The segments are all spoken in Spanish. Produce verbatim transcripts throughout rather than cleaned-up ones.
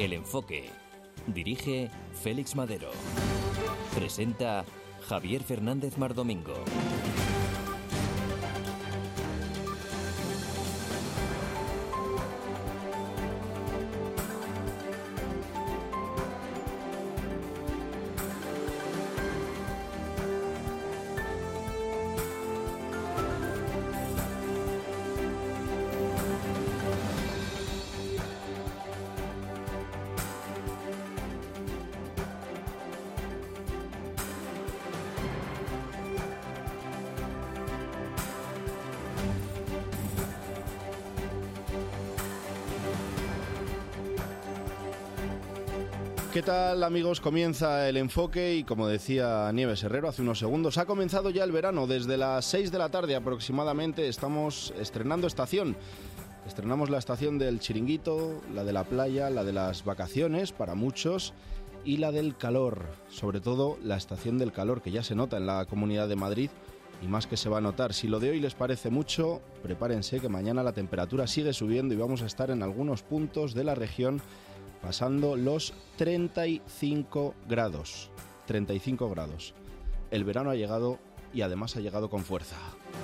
El Enfoque. Dirige Félix Madero. Presenta Javier Fernández Mardomingo. ¿Qué tal, amigos? Comienza El Enfoque y, como decía Nieves Herrero hace unos segundos, ha comenzado ya el verano. Desde las seis de la tarde aproximadamente estamos estrenando estación. Estrenamos la estación del chiringuito, la de la playa, la de las vacaciones para muchos y la del calor. Sobre todo la estación del calor, que ya se nota en la Comunidad de Madrid y más que se va a notar. Si lo de hoy les parece mucho, prepárense que mañana la temperatura sigue subiendo y vamos a estar en algunos puntos de la región pasando los treinta y cinco grados. treinta y cinco grados. El verano ha llegado y además ha llegado con fuerza.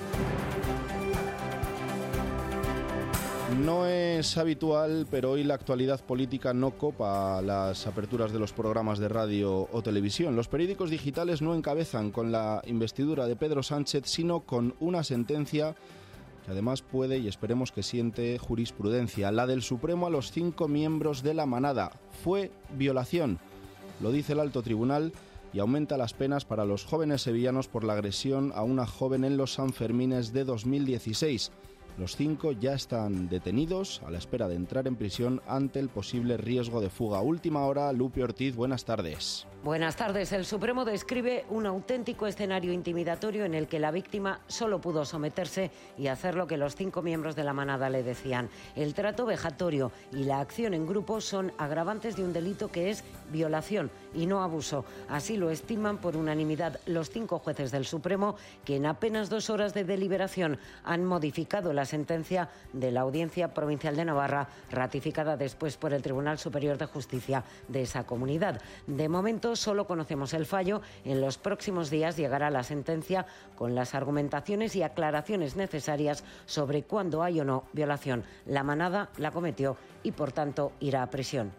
No es habitual, pero hoy la actualidad política no copa las aperturas de los programas de radio o televisión. Los periódicos digitales no encabezan con la investidura de Pedro Sánchez, sino con una sentencia que además puede, y esperemos que siente, jurisprudencia, la del Supremo a los cinco miembros de la manada. Fue violación, lo dice el alto tribunal, y aumenta las penas para los jóvenes sevillanos por la agresión a una joven en los Sanfermines de dos mil dieciséis. Los cinco ya están detenidos a la espera de entrar en prisión ante el posible riesgo de fuga. Última hora, Lupe Ortiz, buenas tardes. Buenas tardes. El Supremo describe un auténtico escenario intimidatorio en el que la víctima solo pudo someterse y hacer lo que los cinco miembros de la manada le decían. El trato vejatorio y la acción en grupo son agravantes de un delito que es violación y no abuso. Así lo estiman por unanimidad los cinco jueces del Supremo, que en apenas dos horas de deliberación han modificado la sentencia de la Audiencia Provincial de Navarra, ratificada después por el Tribunal Superior de Justicia de esa comunidad. De momento solo conocemos el fallo. En los próximos días llegará la sentencia con las argumentaciones y aclaraciones necesarias sobre cuándo hay o no violación. La manada la cometió y por tanto irá a prisión.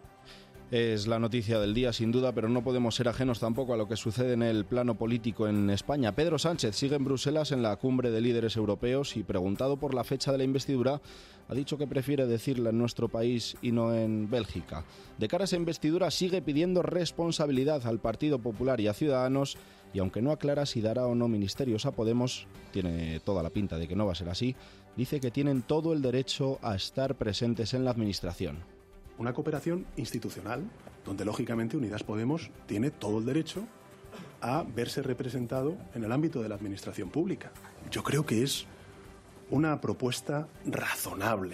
Es la noticia del día, sin duda, pero no podemos ser ajenos tampoco a lo que sucede en el plano político en España. Pedro Sánchez sigue en Bruselas en la cumbre de líderes europeos y, preguntado por la fecha de la investidura, ha dicho que prefiere decirla en nuestro país y no en Bélgica. De cara a esa investidura, sigue pidiendo responsabilidad al Partido Popular y a Ciudadanos, y aunque no aclara si dará o no ministerios a Podemos, tiene toda la pinta de que no va a ser así, dice que tienen todo el derecho a estar presentes en la administración. Una cooperación institucional, donde lógicamente Unidas Podemos tiene todo el derecho a verse representado en el ámbito de la administración pública. Yo creo que es una propuesta razonable,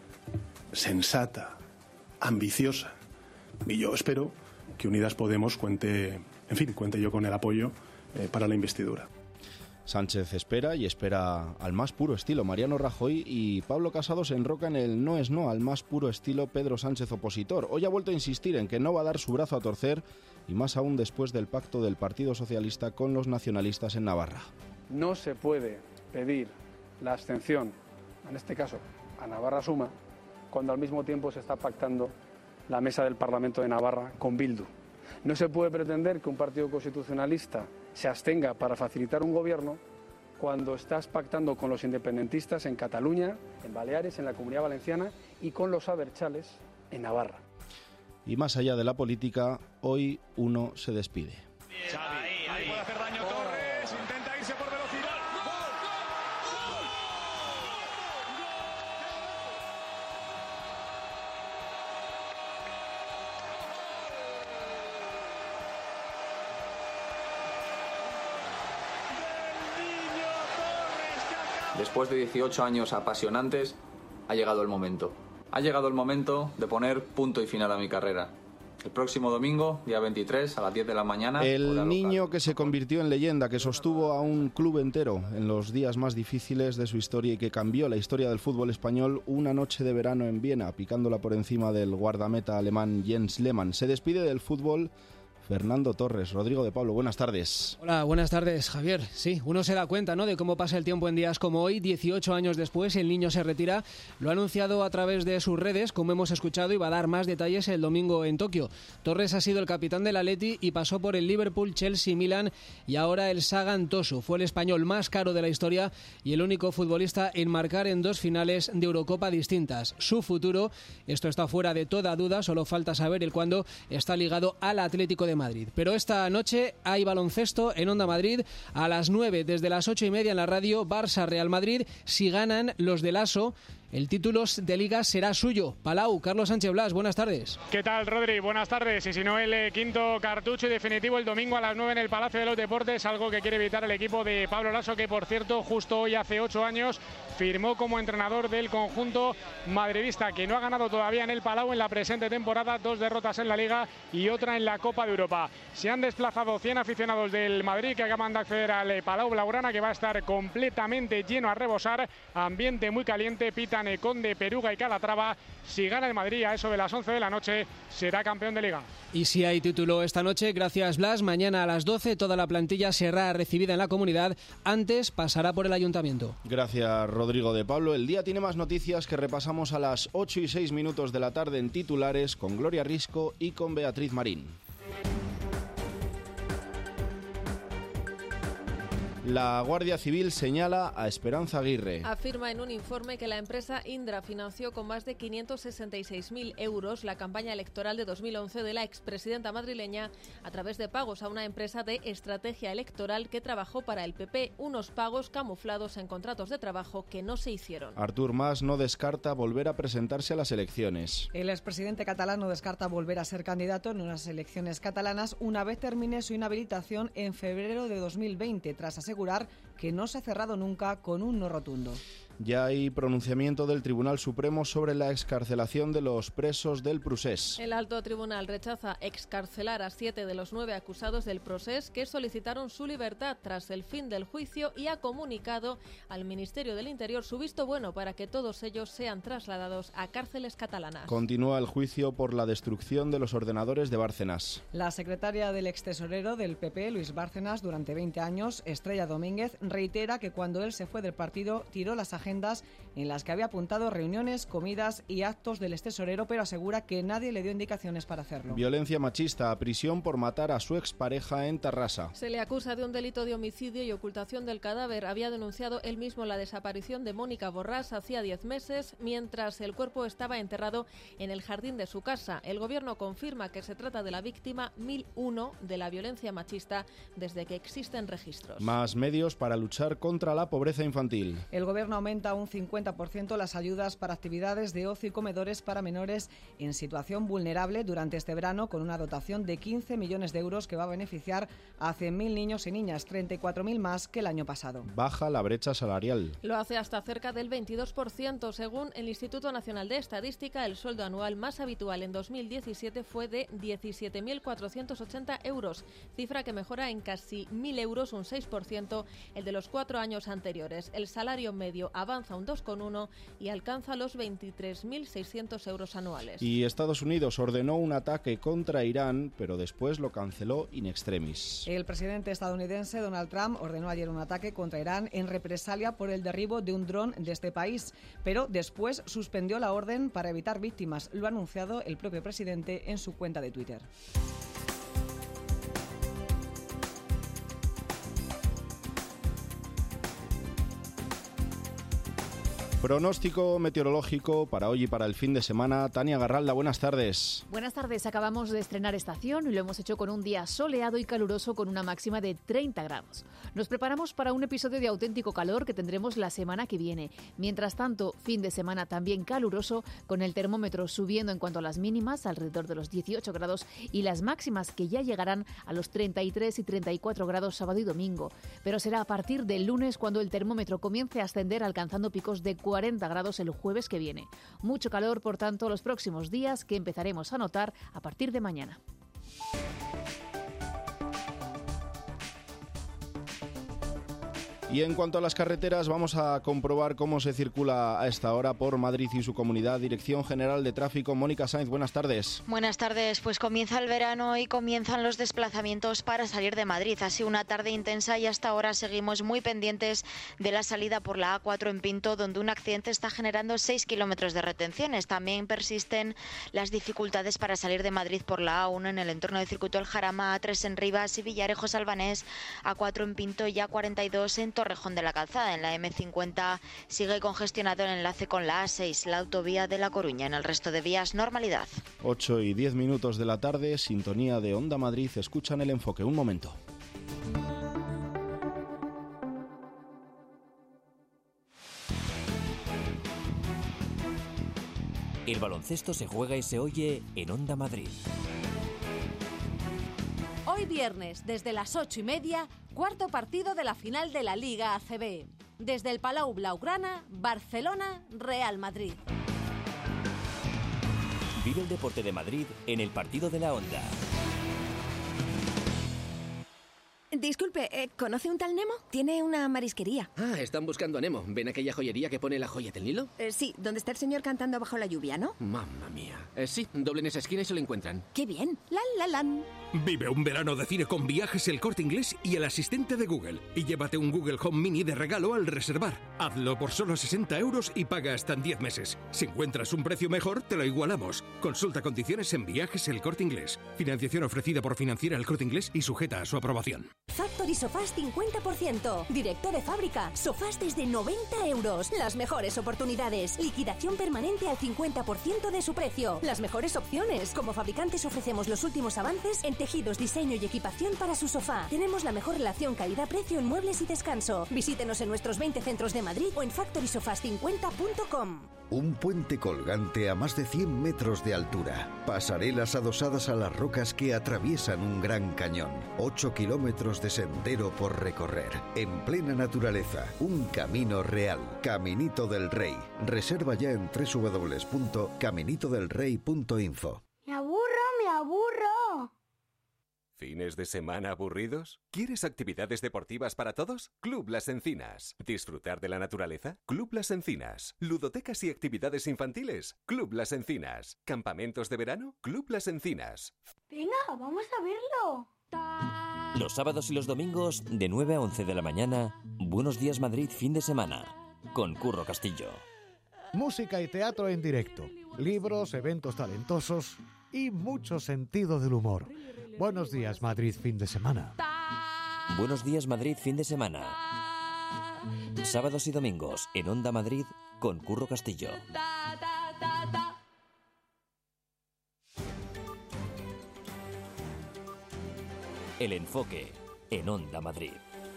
sensata, ambiciosa. Y yo espero que Unidas Podemos cuente, en fin, cuente yo con el apoyo eh, para la investidura. Sánchez espera y espera al más puro estilo Mariano Rajoy, y Pablo Casado se enroca en el no es no al más puro estilo Pedro Sánchez opositor. Hoy ha vuelto a insistir en que no va a dar su brazo a torcer, y más aún después del pacto del Partido Socialista con los nacionalistas en Navarra. No se puede pedir la abstención, en este caso a Navarra Suma, cuando al mismo tiempo se está pactando la mesa del Parlamento de Navarra con Bildu. No se puede pretender que un partido constitucionalista se abstenga para facilitar un gobierno cuando estás pactando con los independentistas en Cataluña, en Baleares, en la Comunidad Valenciana y con los abertzales en Navarra. Y más allá de la política, hoy uno se despide. Xavi, ahí, ahí puede hacer daño Torres, intenta irse por velocidad. Después de dieciocho años apasionantes, ha llegado el momento. Ha llegado el momento de poner punto y final a mi carrera. El próximo domingo, día veintitrés, a las diez de la mañana. El niño que se convirtió en leyenda, que sostuvo a un club entero en los días más difíciles de su historia y que cambió la historia del fútbol español una noche de verano en Viena, picándola por encima del guardameta alemán Jens Lehmann. Se despide del fútbol Fernando Torres. Rodrigo de Pablo, buenas tardes. Hola, buenas tardes, Javier. Sí, uno se da cuenta, ¿no?, de cómo pasa el tiempo en días como hoy. dieciocho años después, el niño se retira. Lo ha anunciado a través de sus redes, como hemos escuchado, y va a dar más detalles el domingo en Tokio. Torres ha sido el capitán del Atleti y pasó por el Liverpool, Chelsea, Milan y ahora el Sagan Tosu. Fue el español más caro de la historia y el único futbolista en marcar en dos finales de Eurocopa distintas. Su futuro, esto está fuera de toda duda, solo falta saber el cuándo, está ligado al Atlético de Madrid. Pero esta noche hay baloncesto en Onda Madrid a las nueve, desde las ocho y media en la radio, Barça-Real Madrid. Si ganan los del ASO, el título de Liga será suyo. Palau, Carlos Sánchez Blas, buenas tardes. ¿Qué tal, Rodri? Buenas tardes. Y si no, el eh, quinto cartucho y definitivo el domingo a las nueve en el Palacio de los Deportes, algo que quiere evitar el equipo de Pablo Laso, que por cierto, justo hoy hace ocho años firmó como entrenador del conjunto madridista, que no ha ganado todavía en el Palau en la presente temporada, dos derrotas en la Liga y otra en la Copa de Europa. Se han desplazado cien aficionados del Madrid que acaban de acceder al Palau Blaugrana, que va a estar completamente lleno a rebosar, ambiente muy caliente, pitan Conde, Peruga y Calatrava. Si gana el Madrid a eso de las once de la noche, será campeón de Liga. Y si hay título esta noche, gracias Blas, mañana a las doce toda la plantilla será recibida en la comunidad, antes pasará por el ayuntamiento. Gracias, Rodrigo de Pablo. El día tiene más noticias que repasamos a las ocho y seis minutos de la tarde en titulares con Gloria Risco y con Beatriz Marín. La Guardia Civil señala a Esperanza Aguirre. Afirma en un informe que la empresa Indra financió con más de quinientos sesenta y seis mil euros la campaña electoral de dos mil once de la expresidenta madrileña a través de pagos a una empresa de estrategia electoral que trabajó para el P P, unos pagos camuflados en contratos de trabajo que no se hicieron. Artur Mas no descarta volver a presentarse a las elecciones. El expresidente catalán no descarta volver a ser candidato en unas elecciones catalanas una vez termine su inhabilitación en febrero de dos mil veinte, tras asegurar que no se ha cerrado nunca con un no rotundo. Ya hay pronunciamiento del Tribunal Supremo sobre la excarcelación de los presos del Procés. El alto tribunal rechaza excarcelar a siete de los nueve acusados del Procés que solicitaron su libertad tras el fin del juicio y ha comunicado al Ministerio del Interior su visto bueno para que todos ellos sean trasladados a cárceles catalanas. Continúa el juicio por la destrucción de los ordenadores de Bárcenas. La secretaria del extesorero del P P, Luis Bárcenas, durante veinte años, Estrella Domínguez, reitera que cuando él se fue del partido tiró las agendas en las que había apuntado reuniones, comidas y actos del extesorero, pero asegura que nadie le dio indicaciones para hacerlo. Violencia machista, a prisión por matar a su expareja en Tarrasa. Se le acusa de un delito de homicidio y ocultación del cadáver. Había denunciado él mismo la desaparición de Mónica Borrás hacía diez meses, mientras el cuerpo estaba enterrado en el jardín de su casa. El gobierno confirma que se trata de la víctima mil uno de la violencia machista desde que existen registros. Más medios para luchar contra la pobreza infantil. El gobierno aumenta un cincuenta por ciento las ayudas para actividades de ocio y comedores para menores en situación vulnerable durante este verano, con una dotación de quince millones de euros que va a beneficiar a cien mil niños y niñas, treinta y cuatro mil más que el año pasado. Baja la brecha salarial. Lo hace hasta cerca del veintidós por ciento. Según el Instituto Nacional de Estadística, el sueldo anual más habitual en dos mil diecisiete fue de diecisiete mil cuatrocientos ochenta euros, cifra que mejora en casi mil euros, un seis por ciento, el de los cuatro años anteriores. El salario medio avanza un dos coma uno y alcanza los veintitrés mil seiscientos euros anuales. Y Estados Unidos ordenó un ataque contra Irán, pero después lo canceló in extremis. El presidente estadounidense Donald Trump ordenó ayer un ataque contra Irán en represalia por el derribo de un dron de este país, pero después suspendió la orden para evitar víctimas. Lo ha anunciado el propio presidente en su cuenta de Twitter. Pronóstico meteorológico para hoy y para el fin de semana. Tania Garralda, buenas tardes. Buenas tardes, acabamos de estrenar estación y lo hemos hecho con un día soleado y caluroso con una máxima de treinta grados. Nos preparamos para un episodio de auténtico calor que tendremos la semana que viene. Mientras tanto, fin de semana también caluroso, con el termómetro subiendo en cuanto a las mínimas, alrededor de los dieciocho grados, y las máximas que ya llegarán a los treinta y tres y treinta y cuatro grados sábado y domingo. Pero será a partir del lunes cuando el termómetro comience a ascender, alcanzando picos de cuarenta grados el jueves que viene. Mucho calor, por tanto, los próximos días, que empezaremos a notar a partir de mañana. Y en cuanto a las carreteras, vamos a comprobar cómo se circula a esta hora por Madrid y su comunidad. Dirección General de Tráfico, Mónica Sainz, buenas tardes. Buenas tardes, pues comienza el verano y comienzan los desplazamientos para salir de Madrid. Ha sido una tarde intensa y hasta ahora seguimos muy pendientes de la salida por la A cuatro en Pinto, donde un accidente está generando seis kilómetros de retenciones. También persisten las dificultades para salir de Madrid por la A uno en el entorno del circuito El Jarama, A tres en Rivas y Villarejo Albanés, A cuatro en Pinto y A cuarenta y dos en Torrejón de la Calzada. En la eme cincuenta sigue congestionado el enlace con la A seis, la autovía de La Coruña. En el resto de vías, normalidad. ocho y diez minutos de la tarde, sintonía de Onda Madrid. Escuchan el enfoque. Un momento. El baloncesto se juega y se oye en Onda Madrid. Hoy viernes, desde las ocho y media, cuarto partido de la final de la Liga A C B. Desde el Palau Blaugrana, Barcelona, Real Madrid. Vive el deporte de Madrid en el partido de la Onda. Disculpe, eh, ¿conoce un tal Nemo? Tiene una marisquería. Ah, están buscando a Nemo. ¿Ven aquella joyería que pone la joya del Nilo? Eh, sí, donde está el señor cantando bajo la lluvia, ¿no? Mamma mía. Eh, sí, doblen esa esquina y se lo encuentran. ¡Qué bien! ¡La, la, lan! Vive un verano de cine con Viajes El Corte Inglés y el asistente de Google. Y llévate un Google Home Mini de regalo al reservar. Hazlo por solo sesenta euros y paga hasta en diez meses. Si encuentras un precio mejor, te lo igualamos. Consulta condiciones en Viajes El Corte Inglés. Financiación ofrecida por Financiera El Corte Inglés y sujeta a su aprobación. Factory Sofás cincuenta por ciento. Directo de fábrica. Sofás desde noventa euros. Las mejores oportunidades. Liquidación permanente al cincuenta por ciento de su precio. Las mejores opciones. Como fabricantes ofrecemos los últimos avances en tejidos, diseño y equipación para su sofá. Tenemos la mejor relación calidad-precio en muebles y descanso. Visítenos en nuestros veinte centros de Madrid o en factory sofás cincuenta punto com. Un puente colgante a más de cien metros de altura. Pasarelas adosadas a las rocas que atraviesan un gran cañón. ocho kilómetros de sendero por recorrer. En plena naturaleza. Un camino real. Caminito del Rey. Reserva ya en doble u doble u doble u punto caminito del rey punto info. Me aburro, me aburro. ¿Fines de semana aburridos? ¿Quieres actividades deportivas para todos? Club Las Encinas. ¿Disfrutar de la naturaleza? Club Las Encinas. ¿Ludotecas y actividades infantiles? Club Las Encinas. ¿Campamentos de verano? Club Las Encinas. Venga, vamos a verlo. Los sábados y los domingos, de nueve a once de la mañana, Buenos Días Madrid fin de semana, con Curro Castillo. Música y teatro en directo, libros, eventos talentosos y mucho sentido del humor. Buenos Días Madrid fin de semana. Buenos Días Madrid fin de semana. Sábados y domingos en Onda Madrid con Curro Castillo. El enfoque en Onda Madrid.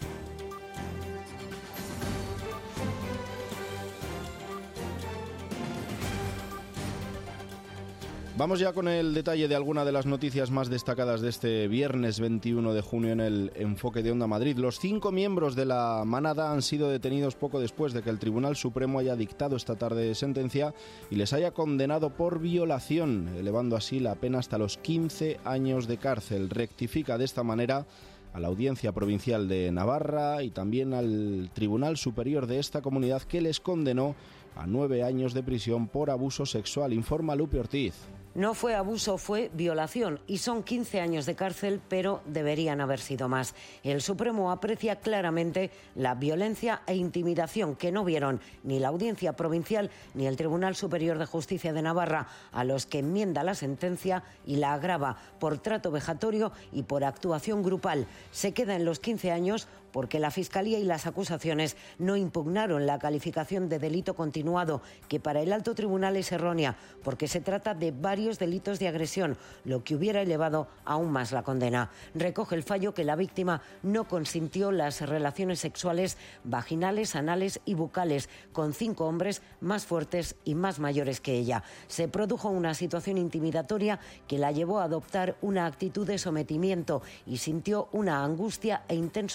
Vamos ya con el detalle de alguna de las noticias más destacadas de este viernes veintiuno de junio en el enfoque de Onda Madrid. Los cinco miembros de la manada han sido detenidos poco después de que el Tribunal Supremo haya dictado esta tarde sentencia y les haya condenado por violación, elevando así la pena hasta los quince años de cárcel. Rectifica de esta manera a la Audiencia Provincial de Navarra y también al Tribunal Superior de esta comunidad, que les condenó a nueve años de prisión por abuso sexual, informa Lupe Ortiz. No fue abuso, fue violación y son quince años de cárcel, pero deberían haber sido más. El Supremo aprecia claramente la violencia e intimidación que no vieron ni la Audiencia Provincial ni el Tribunal Superior de Justicia de Navarra, a los que enmienda la sentencia y la agrava por trato vejatorio y por actuación grupal. Se queda en los quince años porque la Fiscalía y las acusaciones no impugnaron la calificación de delito continuado, que para el alto tribunal es errónea, porque se trata de varios delitos de agresión, lo que hubiera elevado aún más la condena. Recoge el fallo que la víctima no consintió las relaciones sexuales vaginales, anales y bucales con cinco hombres más fuertes y más mayores que ella. Se produjo una situación intimidatoria que la llevó a adoptar una actitud de sometimiento y sintió una angustia e intenso agobio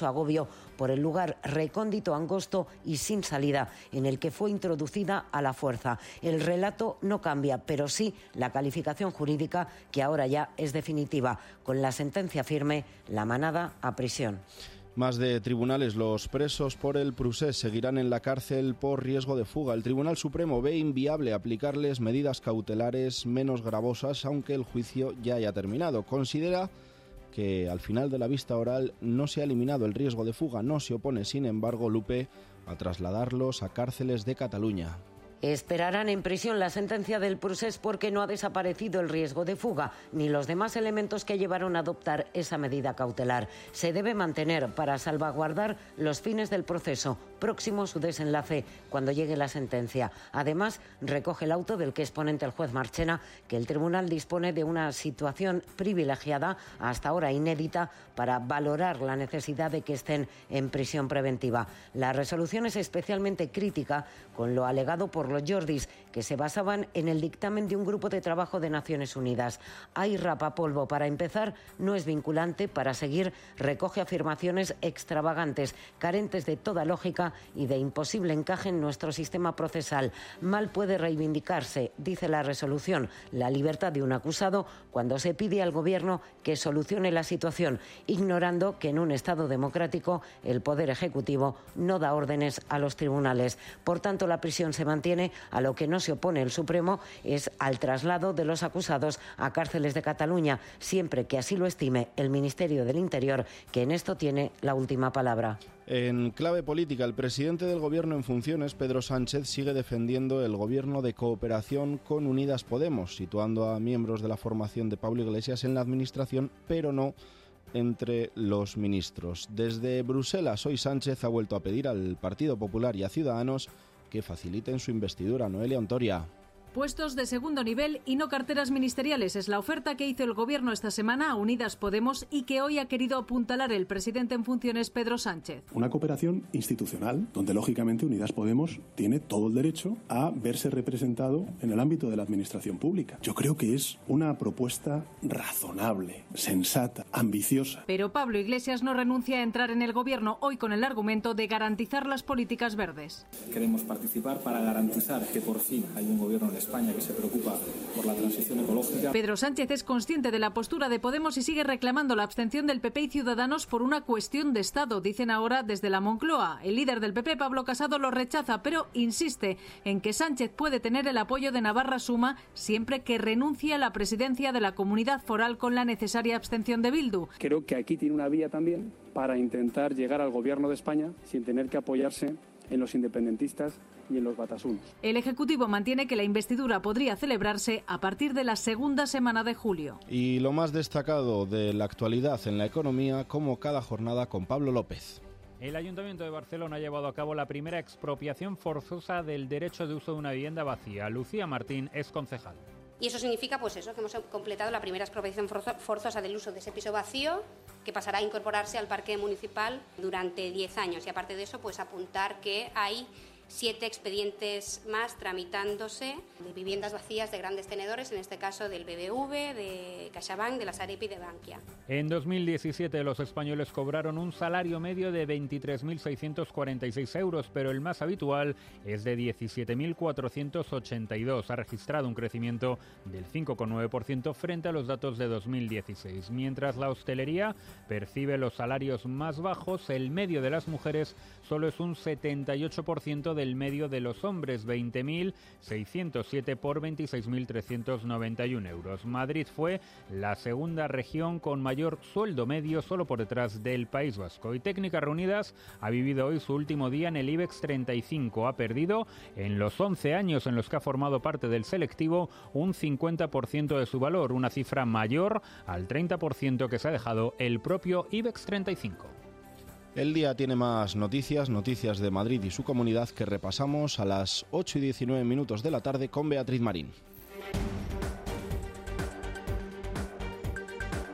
recorrido por el lugar recóndito, angosto y sin salida en el que fue introducida a la fuerza. El relato no cambia, pero sí la calificación jurídica, que ahora ya es definitiva. Con la sentencia firme, la manada a prisión. Más de tribunales. Los presos por el procés seguirán en la cárcel por riesgo de fuga. El Tribunal Supremo ve inviable aplicarles medidas cautelares menos gravosas, aunque el juicio ya haya terminado. Considera que al final de la vista oral no se ha eliminado el riesgo de fuga. No se opone, sin embargo, Lupe, a trasladarlos a cárceles de Cataluña. Esperarán en prisión la sentencia del procés porque no ha desaparecido el riesgo de fuga ni los demás elementos que llevaron a adoptar esa medida cautelar. Se debe mantener para salvaguardar los fines del proceso, próximo a su desenlace cuando llegue la sentencia. Además, recoge el auto del que es ponente el juez Marchena, que el tribunal dispone de una situación privilegiada, hasta ahora inédita, para valorar la necesidad de que estén en prisión preventiva. La resolución es especialmente crítica con lo alegado por los Jordis, que se basaban en el dictamen de un grupo de trabajo de Naciones Unidas. Hay rapapolvo. Para empezar, no es vinculante. Para seguir, recoge afirmaciones extravagantes, carentes de toda lógica y de imposible encaje en nuestro sistema procesal. Mal puede reivindicarse, dice la resolución, la libertad de un acusado cuando se pide al Gobierno que solucione la situación, ignorando que en un Estado democrático el Poder Ejecutivo no da órdenes a los tribunales. Por tanto, la prisión se mantiene. A lo que no se opone el Supremo es al traslado de los acusados a cárceles de Cataluña, siempre que así lo estime el Ministerio del Interior, que en esto tiene la última palabra. En clave política, el presidente del Gobierno en funciones, Pedro Sánchez, sigue defendiendo el gobierno de cooperación con Unidas Podemos, situando a miembros de la formación de Pablo Iglesias en la administración, pero no entre los ministros. Desde Bruselas, hoy Sánchez ha vuelto a pedir al Partido Popular y a Ciudadanos que faciliten su investidura. Noelia Ontoria. Puestos de segundo nivel y no carteras ministeriales es la oferta que hizo el Gobierno esta semana a Unidas Podemos y que hoy ha querido apuntalar el presidente en funciones, Pedro Sánchez. Una cooperación institucional donde, lógicamente, Unidas Podemos tiene todo el derecho a verse representado en el ámbito de la administración pública. Yo creo que es una propuesta razonable, sensata, ambiciosa. Pero Pablo Iglesias no renuncia a entrar en el Gobierno hoy con el argumento de garantizar las políticas verdes. Queremos participar para garantizar que por fin hay un Gobierno en España que se preocupa por la transición ecológica. Pedro Sánchez es consciente de la postura de Podemos y sigue reclamando la abstención del P P y Ciudadanos por una cuestión de Estado, dicen ahora desde la Moncloa. El líder del P P, Pablo Casado, lo rechaza, pero insiste en que Sánchez puede tener el apoyo de Navarra Suma siempre que renuncie a la presidencia de la comunidad foral con la necesaria abstención de Bildu. Creo que aquí tiene una vía también para intentar llegar al Gobierno de España sin tener que apoyarse en los independentistas y en los batasunos. El Ejecutivo mantiene que la investidura podría celebrarse a partir de la segunda semana de julio. Y lo más destacado de la actualidad en la economía, como cada jornada, con Pablo López. El Ayuntamiento de Barcelona ha llevado a cabo la primera expropiación forzosa del derecho de uso de una vivienda vacía. Lucía Martín es concejal. Y eso significa, pues eso, que hemos completado la primera expropiación forzosa del uso de ese piso vacío, que pasará a incorporarse al parque municipal durante diez años. Y aparte de eso, pues apuntar que hay siete expedientes más tramitándose de viviendas vacías de grandes tenedores, en este caso del B B V, de CaixaBank, de la Sareb y de Bankia. En dos mil diecisiete los españoles cobraron un salario medio de veintitrés mil seiscientos cuarenta y seis euros, pero el más habitual es de diecisiete mil cuatrocientos ochenta y dos. Ha registrado un crecimiento del cinco coma nueve por ciento frente a los datos de dos mil dieciséis. Mientras la hostelería percibe los salarios más bajos, el medio de las mujeres solo es un setenta y ocho por ciento del medio de los hombres, veinte mil seiscientos siete por veintiséis mil trescientos noventa y uno euros. Madrid fue la segunda región con mayor sueldo medio, solo por detrás del País Vasco. Y Técnicas Reunidas ha vivido hoy su último día en el IBEX treinta y cinco. Ha perdido, en los once años en los que ha formado parte del selectivo, un cincuenta por ciento de su valor, una cifra mayor al treinta por ciento que se ha dejado el propio IBEX treinta y cinco. El día tiene más noticias, noticias de Madrid y su comunidad, que repasamos a las ocho y diecinueve minutos de la tarde con Beatriz Marín.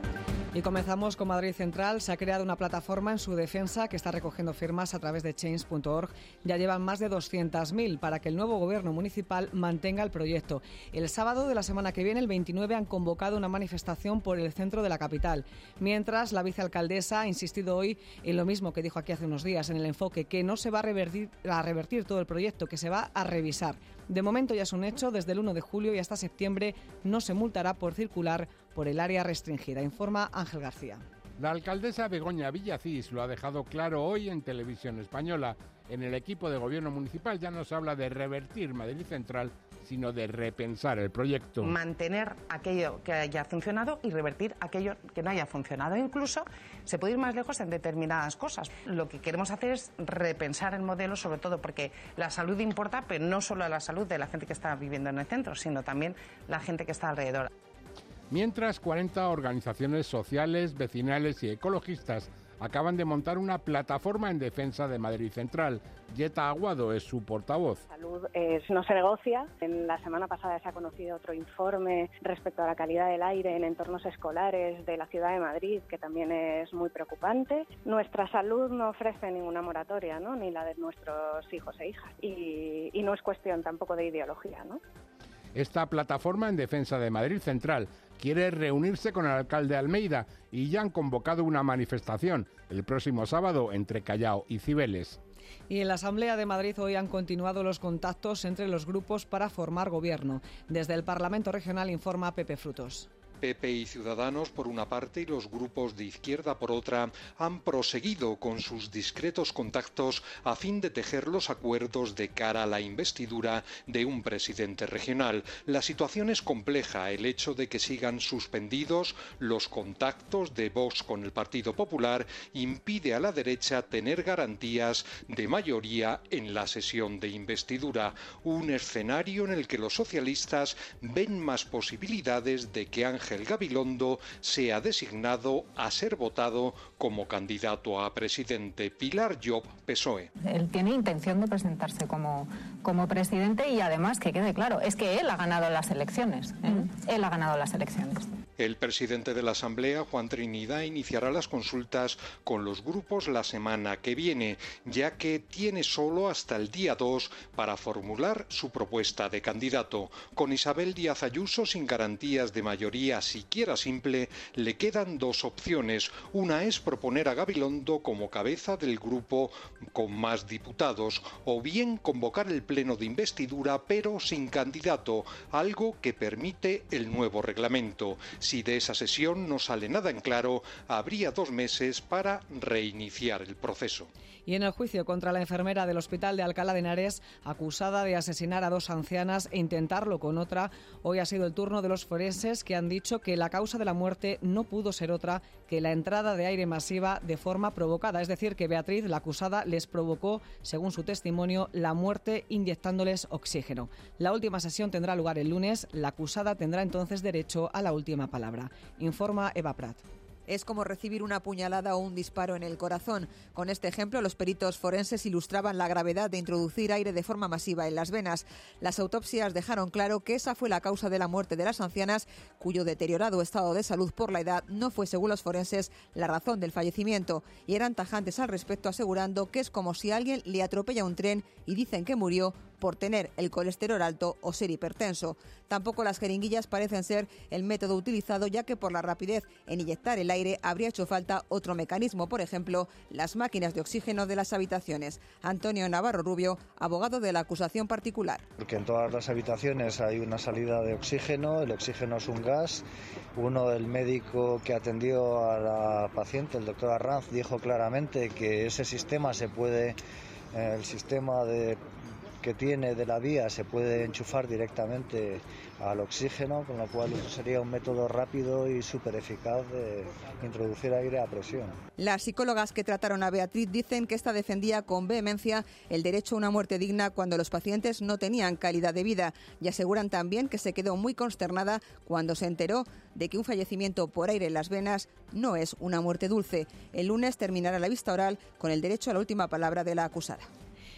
Y comenzamos con Madrid Central. Se ha creado una plataforma en su defensa que está recogiendo firmas a través de change punto org. Ya llevan más de doscientas mil para que el nuevo gobierno municipal mantenga el proyecto. El sábado de la semana que viene, el veintinueve, han convocado una manifestación por el centro de la capital. Mientras, la vicealcaldesa ha insistido hoy en lo mismo que dijo aquí hace unos días en El Enfoque, que no se va a revertir, a revertir todo el proyecto, que se va a revisar. De momento ya es un hecho, desde el uno de julio y hasta septiembre no se multará por circular por el área restringida, informa Ángel García. La alcaldesa Begoña Villacís lo ha dejado claro hoy en Televisión Española. En el equipo de gobierno municipal ya no se habla de revertir Madrid Central, sino de repensar el proyecto. Mantener aquello que haya funcionado y revertir aquello que no haya funcionado. Incluso se puede ir más lejos en determinadas cosas. Lo que queremos hacer es repensar el modelo, sobre todo porque la salud importa, pero no solo la salud de la gente que está viviendo en el centro, sino también la gente que está alrededor. Mientras, cuarenta organizaciones sociales, vecinales y ecologistas acaban de montar una plataforma en defensa de Madrid Central. Yeta Aguado es su portavoz. Salud eh, no se negocia. En la semana pasada se ha conocido otro informe respecto a la calidad del aire en entornos escolares de la ciudad de Madrid, que también es muy preocupante. Nuestra salud no ofrece ninguna moratoria, ¿no? Ni la de nuestros hijos e hijas. Y, y no es cuestión tampoco de ideología, ¿no? Esta plataforma en defensa de Madrid Central quiere reunirse con el alcalde Almeida y ya han convocado una manifestación el próximo sábado entre Callao y Cibeles. Y en la Asamblea de Madrid hoy han continuado los contactos entre los grupos para formar gobierno. Desde el Parlamento Regional informa Pepe Frutos. P P y Ciudadanos por una parte y los grupos de izquierda por otra han proseguido con sus discretos contactos a fin de tejer los acuerdos de cara a la investidura de un presidente regional. La situación es compleja. El hecho de que sigan suspendidos los contactos de Vox con el Partido Popular impide a la derecha tener garantías de mayoría en la sesión de investidura. Un escenario en el que los socialistas ven más posibilidades de que Ángel El Gabilondo sea designado a ser votado como candidato a presidente. Pilar Llop, P S O E. Él tiene intención de presentarse como, como presidente y además, que quede claro, es que él ha ganado las elecciones. ¿eh? Mm. Él ha ganado las elecciones. El presidente de la Asamblea, Juan Trinidad, iniciará las consultas con los grupos la semana que viene, ya que tiene solo hasta el día dos para formular su propuesta de candidato. Con Isabel Díaz Ayuso sin garantías de mayoría siquiera simple, le quedan dos opciones. Una es proponer a Gabilondo como cabeza del grupo con más diputados, o bien convocar el pleno de investidura pero sin candidato, algo que permite el nuevo reglamento. Si de esa sesión no sale nada en claro, habría dos meses para reiniciar el proceso. Y en el juicio contra la enfermera del Hospital de Alcalá de Henares, acusada de asesinar a dos ancianas e intentarlo con otra, hoy ha sido el turno de los forenses, que han dicho que la causa de la muerte no pudo ser otra que la entrada de aire masiva de forma provocada. Es decir, que Beatriz, la acusada, les provocó, según su testimonio, la muerte inyectándoles oxígeno. La última sesión tendrá lugar el lunes. La acusada tendrá entonces derecho a la última palabra. Informa Eva Prat. Es como recibir una puñalada o un disparo en el corazón. Con este ejemplo, los peritos forenses ilustraban la gravedad de introducir aire de forma masiva en las venas. Las autopsias dejaron claro que esa fue la causa de la muerte de las ancianas, cuyo deteriorado estado de salud por la edad no fue, según los forenses, la razón del fallecimiento. Y eran tajantes al respecto, asegurando que es como si alguien le atropella un tren y dicen que murió por tener el colesterol alto o ser hipertenso. Tampoco las jeringuillas parecen ser el método utilizado, ya que por la rapidez en inyectar el aire habría hecho falta otro mecanismo, por ejemplo, las máquinas de oxígeno de las habitaciones. Antonio Navarro Rubio, abogado de la acusación particular. Porque en todas las habitaciones hay una salida de oxígeno, el oxígeno es un gas. Uno del médico que atendió a la paciente, el doctor Arranz, dijo claramente que ese sistema se puede, el sistema de que tiene de la vía se puede enchufar directamente al oxígeno, con lo cual eso sería un método rápido y súper eficaz de introducir aire a presión. Las psicólogas que trataron a Beatriz dicen que esta defendía con vehemencia el derecho a una muerte digna cuando los pacientes no tenían calidad de vida, y aseguran también que se quedó muy consternada cuando se enteró de que un fallecimiento por aire en las venas no es una muerte dulce. El lunes terminará la vista oral con el derecho a la última palabra de la acusada.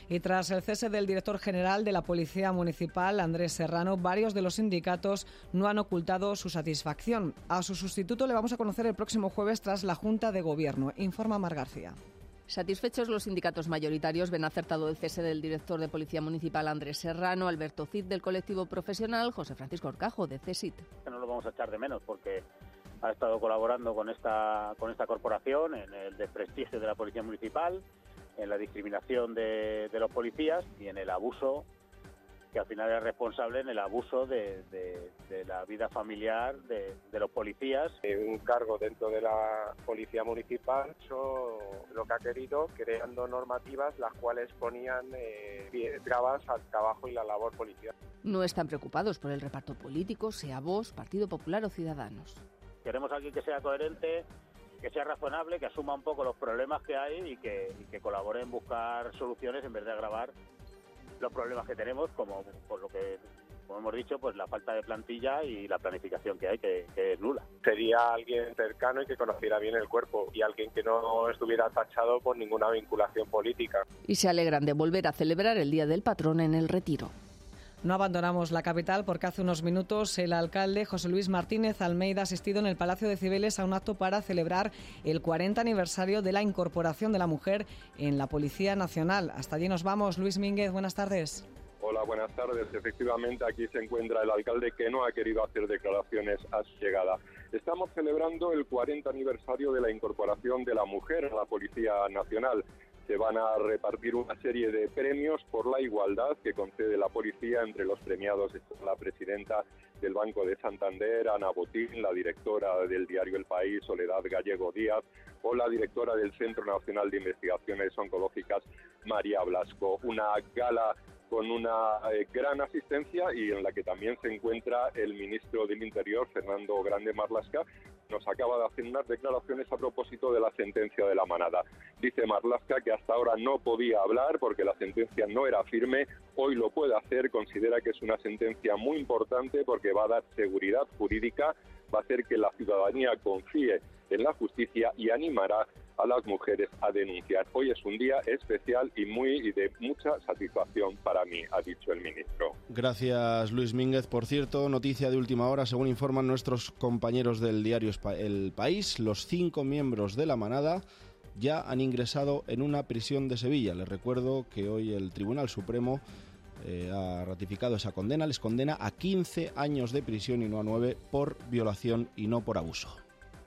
Y tras el cese del director general de la Policía Municipal, Andrés Serrano, varios de los sindicatos no han ocultado su satisfacción. A su sustituto le vamos a conocer el próximo jueves tras la Junta de Gobierno, informa Mar García. Satisfechos los sindicatos mayoritarios ven acertado el cese del director de Policía Municipal Andrés Serrano, Alberto Cid del colectivo profesional, José Francisco Orcajo de CESIT. No lo vamos a echar de menos porque ha estado colaborando con esta, con esta corporación en el desprestigio de la Policía Municipal, en la discriminación de, de los policías y en el abuso, que al final es responsable en el abuso de, de, de la vida familiar de, de los policías. Un cargo dentro de la Policía Municipal, eso lo que ha querido, creando normativas las cuales ponían eh, trabas al trabajo y la labor policial. No están preocupados por el reparto político, sea Vox, Partido Popular o Ciudadanos. Queremos a alguien que sea coherente, que sea razonable, que asuma un poco los problemas que hay y que, y que colabore en buscar soluciones en vez de agravar los problemas que tenemos, como por lo que, como hemos dicho, pues la falta de plantilla y la planificación que hay, que, que es nula. Sería alguien cercano y que conociera bien el cuerpo y alguien que no estuviera tachado por ninguna vinculación política. Y se alegran de volver a celebrar el Día del Patrón en el Retiro. No abandonamos la capital porque hace unos minutos el alcalde José Luis Martínez Almeida ha asistido en el Palacio de Cibeles a un acto para celebrar el cuarenta aniversario de la incorporación de la mujer en la Policía Nacional. Hasta allí nos vamos. Luis Mínguez, buenas tardes. Hola, buenas tardes. Efectivamente, aquí se encuentra el alcalde que no ha querido hacer declaraciones a su llegada. Estamos celebrando el cuarenta aniversario de la incorporación de la mujer a la Policía Nacional. Se van a repartir una serie de premios por la igualdad que concede la policía. Entre los premiados está la presidenta del Banco de Santander, Ana Botín, la directora del diario El País, Soledad Gallego Díaz, o la directora del Centro Nacional de Investigaciones Oncológicas, María Blasco. Una gala con una eh, gran asistencia y en la que también se encuentra el ministro del Interior, Fernando Grande Marlaska. Nos acaba de hacer unas declaraciones a propósito de la sentencia de la manada. Dice Marlaska que hasta ahora no podía hablar porque la sentencia no era firme, hoy lo puede hacer, considera que es una sentencia muy importante porque va a dar seguridad jurídica, va a hacer que la ciudadanía confíe en la justicia y animará a las mujeres a denunciar. Hoy es un día especial y muy y de mucha satisfacción para mí, ha dicho el ministro. Gracias, Luis Mínguez. Por cierto, noticia de última hora, según informan nuestros compañeros del diario El País, los cinco miembros de la manada ya han ingresado en una prisión de Sevilla. Les recuerdo que hoy el Tribunal Supremo eh, ha ratificado esa condena, les condena a quince años de prisión y no a nueve por violación y no por abuso.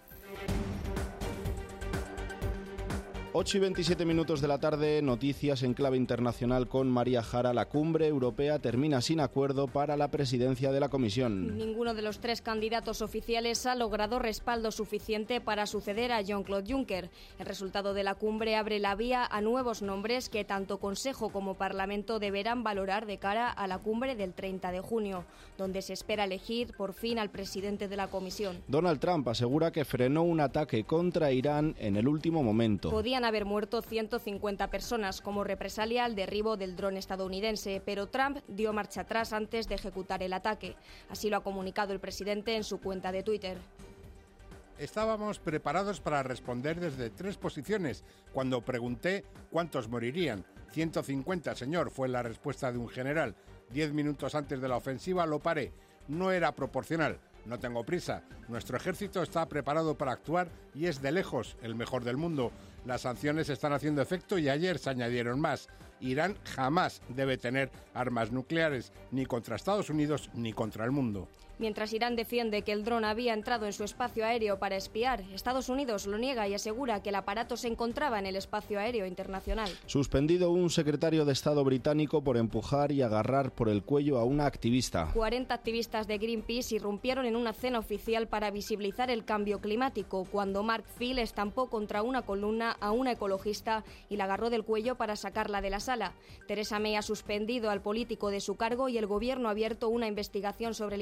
ocho y veintisiete minutos de la tarde, noticias en clave internacional con María Jara. La cumbre europea termina sin acuerdo para la presidencia de la Comisión. Ninguno de los tres candidatos oficiales ha logrado respaldo suficiente para suceder a Jean-Claude Juncker. El resultado de la cumbre abre la vía a nuevos nombres que tanto Consejo como Parlamento deberán valorar de cara a la cumbre del treinta de junio, donde se espera elegir por fin al presidente de la Comisión. Donald Trump asegura que frenó un ataque contra Irán en el último momento. Podían haber muerto ciento cincuenta personas como represalia al derribo del dron estadounidense, pero Trump dio marcha atrás antes de ejecutar el ataque. Así lo ha comunicado el presidente en su cuenta de Twitter. Estábamos preparados para responder desde tres posiciones. Cuando pregunté cuántos morirían, ciento cincuenta, señor, fue la respuesta de un general. Diez minutos antes de la ofensiva lo paré. No era proporcional. No tengo prisa. Nuestro ejército está preparado para actuar y es de lejos el mejor del mundo. Las sanciones están haciendo efecto y ayer se añadieron más. Irán jamás debe tener armas nucleares, ni contra Estados Unidos ni contra el mundo. Mientras Irán defiende que el dron había entrado en su espacio aéreo para espiar, Estados Unidos lo niega y asegura que el aparato se encontraba en el espacio aéreo internacional. Suspendido un secretario de Estado británico por empujar y agarrar por el cuello a una activista. cuarenta activistas de Greenpeace irrumpieron en una cena oficial para visibilizar el cambio climático, cuando Mark Field estampó contra una columna a una ecologista y la agarró del cuello para sacarla de la sala. Theresa May ha suspendido al político de su cargo y el gobierno ha abierto una investigación sobre el incidente.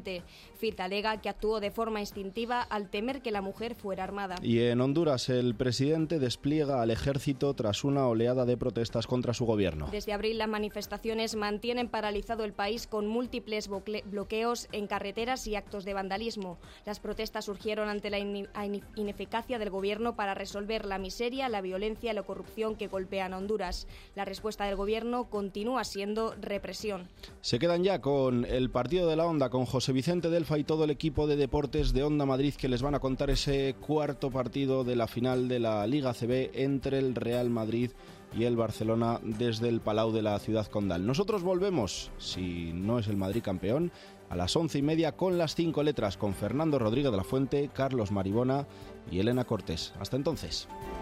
incidente. Fitch alega que actuó de forma instintiva al temer que la mujer fuera armada. Y en Honduras el presidente despliega al ejército tras una oleada de protestas contra su gobierno. Desde abril las manifestaciones mantienen paralizado el país con múltiples bloqueos en carreteras y actos de vandalismo. Las protestas surgieron ante la ineficacia del gobierno para resolver la miseria, la violencia y la corrupción que golpean a Honduras. La respuesta del gobierno continúa siendo represión. Se quedan ya con el partido de la Onda, con José Vicente Delfa y todo el equipo de deportes de Onda Madrid, que les van a contar ese cuarto partido de la final de la Liga A C B entre el Real Madrid y el Barcelona desde el Palau de la Ciudad Condal. Nosotros volvemos, si no es el Madrid campeón, a las once y media con las cinco letras, con Fernando Rodríguez de la Fuente, Carlos Maribona y Elena Cortés. Hasta entonces.